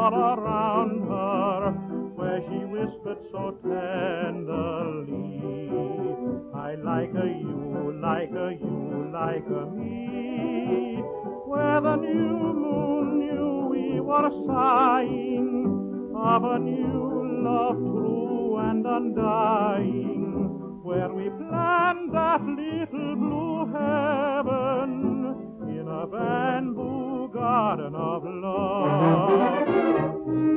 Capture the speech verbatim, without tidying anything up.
all around her, where she whispered so tenderly, I like a you, like a you, like a me. Where the new moon knew we were sighing of a new love true and undying, where we planned that little blue heaven in a bamboo garden of love.